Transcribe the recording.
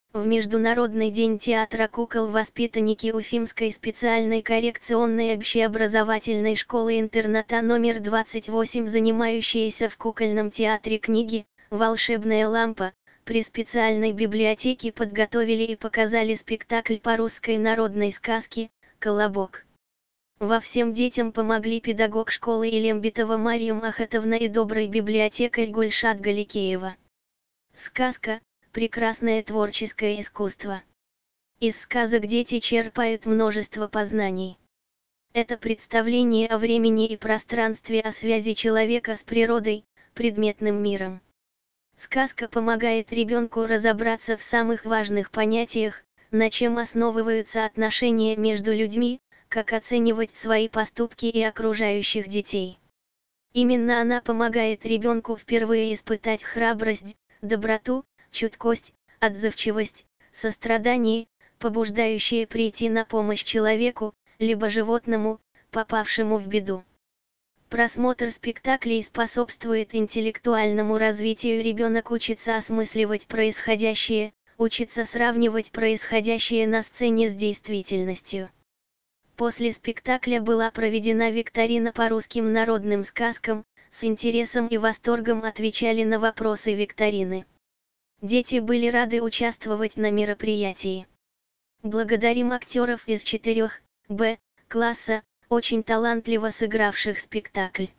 В Международный день театра кукол воспитанники Уфимской специальной коррекционной общеобразовательной школы-интерната номер 28, занимающиеся в кукольном театре книги «Волшебная лампа», при специальной библиотеке подготовили и показали спектакль по русской народной сказке «Колобок». Во всем детям помогли педагог школы Илембитова Марья Махатовна и добрый библиотекарь Гульшат Галикеева. Сказка – прекрасное творческое искусство. Из сказок дети черпают множество познаний. Это представление о времени и пространстве, о связи человека с природой, предметным миром. Сказка помогает ребенку разобраться в самых важных понятиях, на чем основываются отношения между людьми, как оценивать свои поступки и окружающих детей. Именно она помогает ребенку впервые испытать храбрость, доброту, чуткость, отзывчивость, сострадание, побуждающие прийти на помощь человеку, либо животному, попавшему в беду. Просмотр спектаклей способствует интеллектуальному развитию. Ребенок учится осмысливать происходящее, учится сравнивать происходящее на сцене с действительностью. После спектакля была проведена викторина по русским народным сказкам, с интересом и восторгом отвечали на вопросы викторины. Дети были рады участвовать на мероприятии. Благодарим актеров из 4Б класса, очень талантливо сыгравших спектакль.